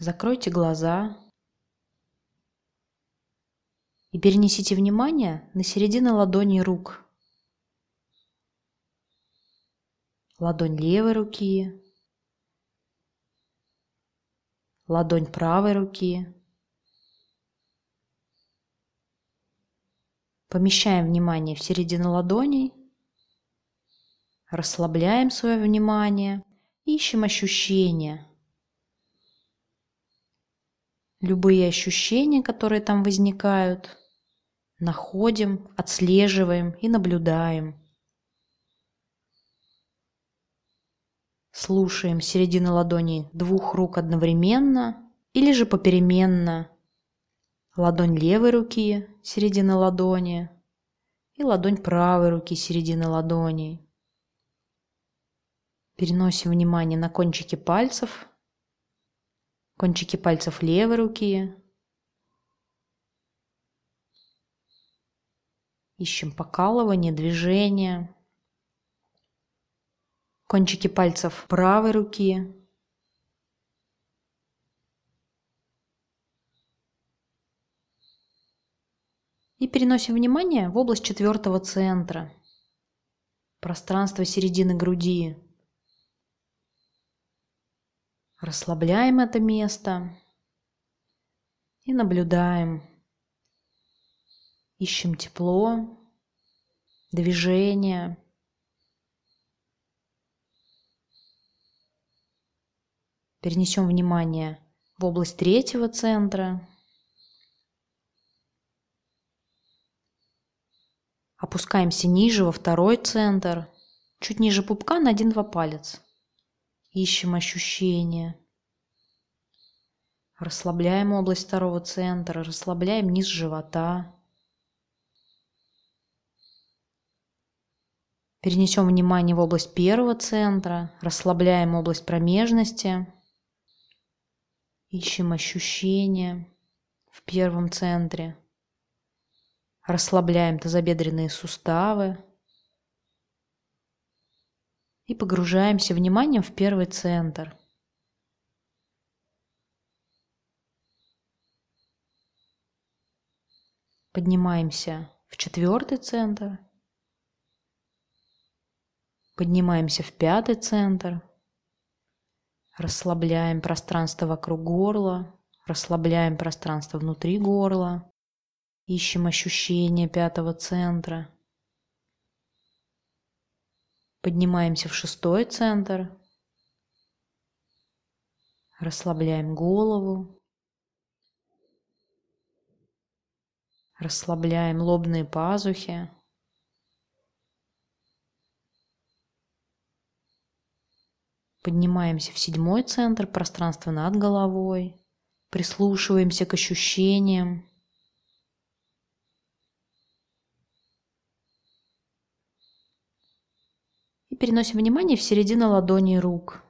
Закройте глаза и перенесите внимание на середину ладони рук. Ладонь левой руки, ладонь правой руки. Помещаем внимание в середину ладоней, расслабляем свое внимание, ищем ощущения. Любые ощущения, которые там возникают, находим, отслеживаем и наблюдаем. Слушаем середину ладони двух рук одновременно или же попеременно. Ладонь левой руки, середина ладони, и ладонь правой руки, середина ладони. Переносим внимание на кончики пальцев левой руки. Ищем покалывание, движение. Кончики пальцев правой руки. И переносим внимание в область четвертого центра, пространство середины груди. Расслабляем это место и наблюдаем. Ищем тепло, движение. Перенесем внимание в область третьего центра. Опускаемся ниже, во второй центр, чуть ниже пупка на 1-2 пальца. Ищем ощущения. Расслабляем область второго центра, расслабляем низ живота. Перенесем внимание в область первого центра, расслабляем область промежности. Ищем ощущения в первом центре. Расслабляем тазобедренные суставы. И погружаемся вниманием в первый центр. Поднимаемся в четвертый центр. Поднимаемся в пятый центр. Расслабляем пространство вокруг горла. Расслабляем пространство внутри горла. Ищем ощущения пятого центра. Поднимаемся в шестой центр. Расслабляем голову. Расслабляем лобные пазухи. Поднимаемся в седьмой центр, пространство над головой. Прислушиваемся к ощущениям. И переносим внимание в середину ладоней рук.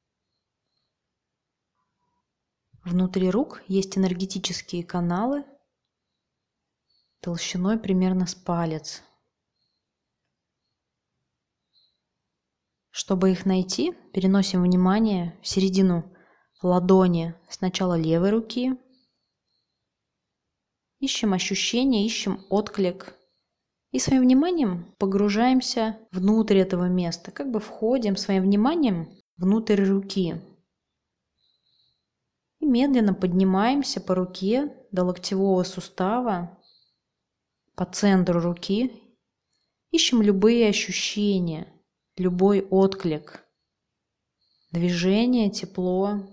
Внутри рук есть энергетические каналы толщиной примерно с палец. Чтобы их найти, переносим внимание в середину ладони сначала левой руки. Ищем ощущение, ищем отклик. И своим вниманием погружаемся внутрь этого места, как бы входим своим вниманием внутрь руки. И медленно поднимаемся по руке до локтевого сустава, по центру руки. Ищем любые ощущения, любой отклик, движение, тепло,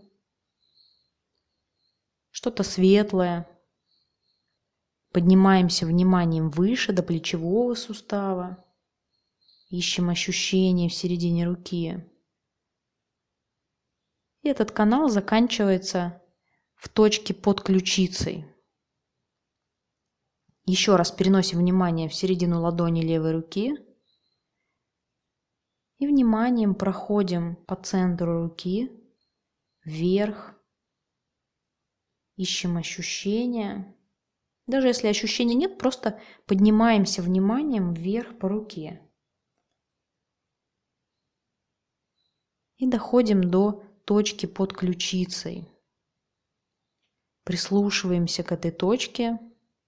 что-то светлое. Поднимаемся вниманием выше до плечевого сустава. Ищем ощущения в середине руки. И этот канал заканчивается в точке под ключицей. Еще раз переносим внимание в середину ладони левой руки. И вниманием проходим по центру руки вверх. Ищем ощущения. Даже если ощущений нет, просто поднимаемся вниманием вверх по руке. И доходим до точки под ключицей. Прислушиваемся к этой точке.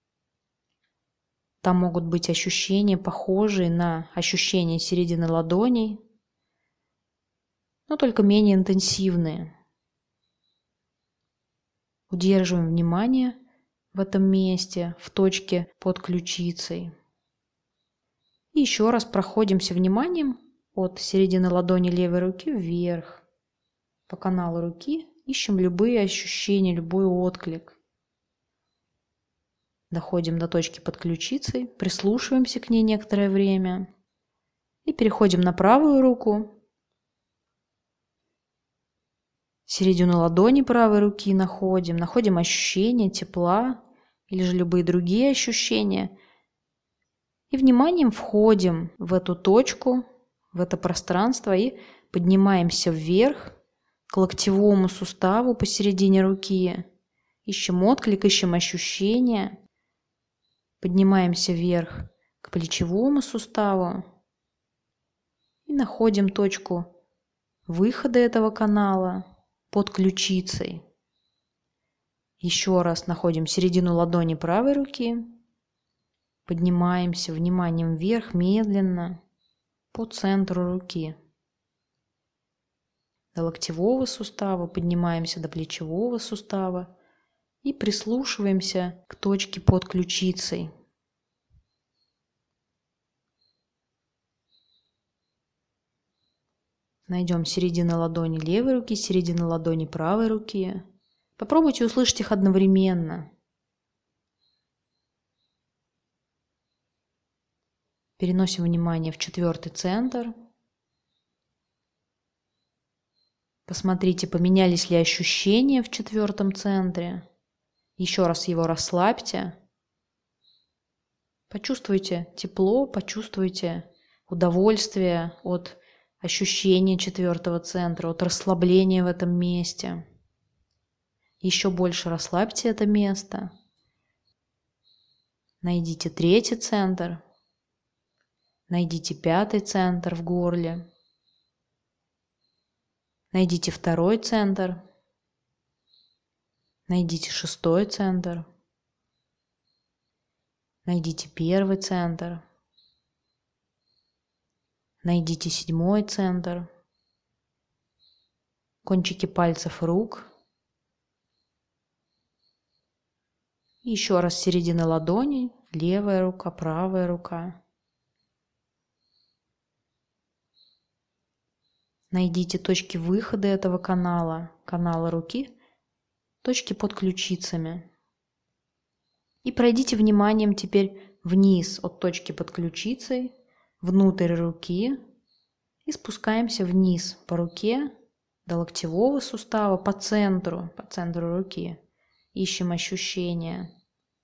Там могут быть ощущения, похожие на ощущения середины ладоней, но только менее интенсивные. Удерживаем внимание в этом месте, в точке под ключицей. И еще раз проходимся вниманием от середины ладони левой руки вверх. По каналу руки ищем любые ощущения, любой отклик. Доходим до точки под ключицей, прислушиваемся к ней некоторое время и переходим на правую руку. Середину ладони правой руки находим ощущения тепла или же любые другие ощущения. И вниманием входим в эту точку, в это пространство и поднимаемся вверх к локтевому суставу посередине руки. Ищем отклик, ищем ощущения. Поднимаемся вверх к плечевому суставу и находим точку выхода этого канала под ключицей. Еще раз находим середину ладони правой руки. Поднимаемся вниманием вверх медленно по центру руки. До локтевого сустава поднимаемся до плечевого сустава и прислушиваемся к точке под ключицей. Найдем середину ладони левой руки, середину ладони правой руки. Попробуйте услышать их одновременно. Переносим внимание в четвертый центр. Посмотрите, поменялись ли ощущения в четвертом центре. Еще раз его расслабьте. Почувствуйте тепло, почувствуйте удовольствие от ощущения четвертого центра, от расслабления в этом месте. Еще больше расслабьте это место. Найдите третий центр. Найдите пятый центр в горле. Найдите второй центр. Найдите шестой центр. Найдите первый центр. Найдите седьмой центр. Кончики пальцев рук. И еще раз середина ладони, левая рука, правая рука. Найдите точки выхода этого канала руки, точки под ключицами. И пройдите вниманием теперь вниз от точки под ключицей, внутрь руки и спускаемся вниз по руке до локтевого сустава, по центру руки. Ищем ощущения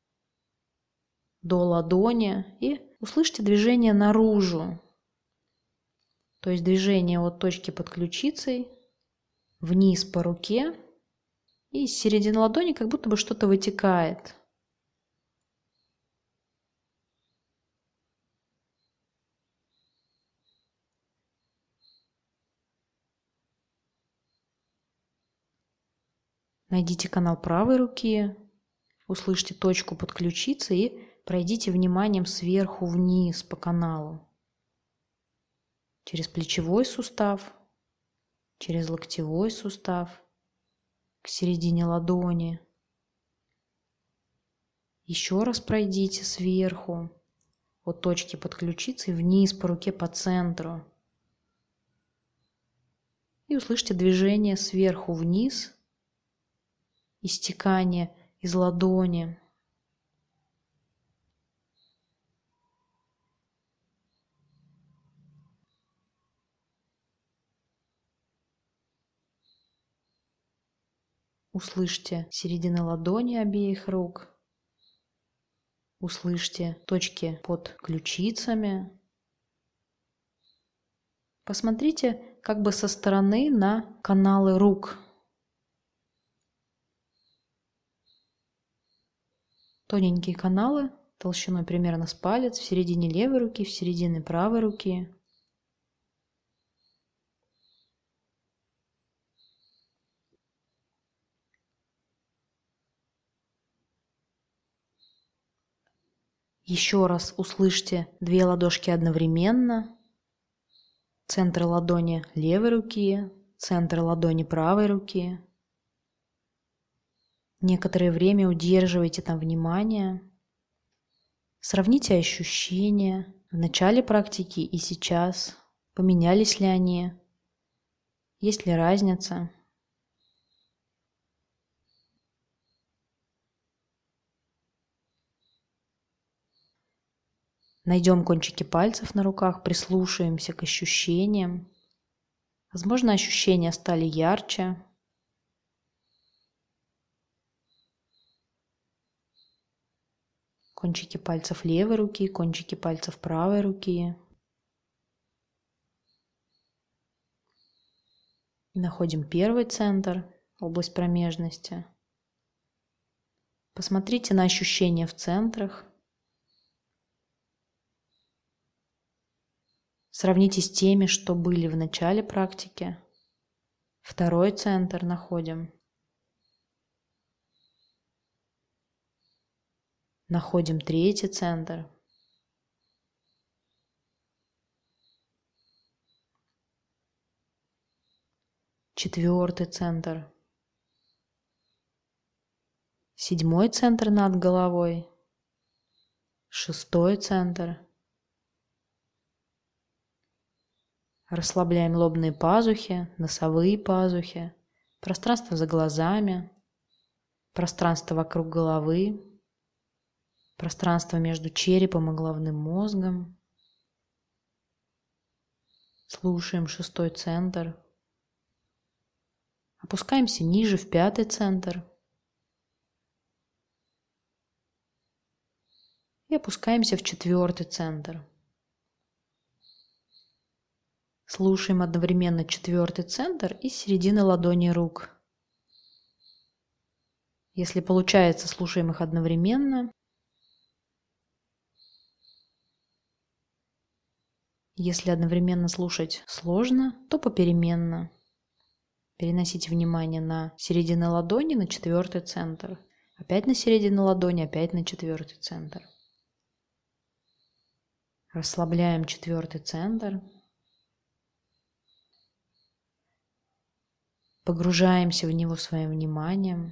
до ладони и услышьте движение наружу. То есть движение от точки под ключицей вниз по руке, и из середины ладони как будто бы что-то вытекает. Найдите канал правой руки, услышьте точку под ключицей и пройдите вниманием сверху вниз по каналу. Через плечевой сустав, через локтевой сустав, к середине ладони. Еще раз пройдите сверху, от точки под ключицей вниз по руке по центру. И услышьте движение сверху вниз, истекание из ладони. Услышьте середины ладони обеих рук. Услышьте точки под ключицами. Посмотрите как бы со стороны на каналы рук. Тоненькие каналы толщиной примерно с палец в середине левой руки, в середине правой руки. Еще раз услышьте 2 ладошки одновременно. Центр ладони левой руки, центр ладони правой руки. Некоторое время удерживайте там внимание. Сравните ощущения в начале практики и сейчас. Поменялись ли они? Есть ли разница? Найдем кончики пальцев на руках, прислушаемся к ощущениям. Возможно, ощущения стали ярче. Кончики пальцев левой руки, кончики пальцев правой руки. Находим первый центр, область промежности. Посмотрите на ощущения в центрах. Сравните с теми, что были в начале практики. Второй центр находим. Находим третий центр. Четвертый центр. Седьмой центр над головой. Шестой центр. Расслабляем лобные пазухи, носовые пазухи, пространство за глазами, пространство вокруг головы, пространство между черепом и головным мозгом. Слушаем шестой центр. Опускаемся ниже в пятый центр. И опускаемся в четвертый центр. Слушаем одновременно четвертый центр и середины ладони рук. Если получается, слушаем их одновременно. Если одновременно слушать сложно, то попеременно. Переносите внимание на середину ладони, на четвертый центр. Опять на середину ладони, опять на четвертый центр. Расслабляем четвертый центр. Погружаемся в него своим вниманием.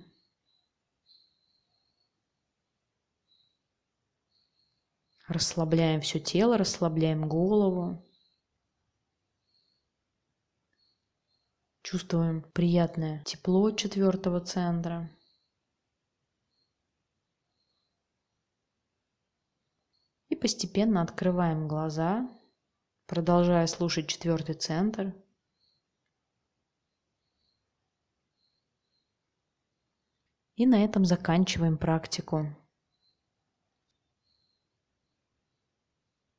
Расслабляем все тело, расслабляем голову. Чувствуем приятное тепло четвертого центра. И постепенно открываем глаза, продолжая слушать четвертый центр. И на этом заканчиваем практику.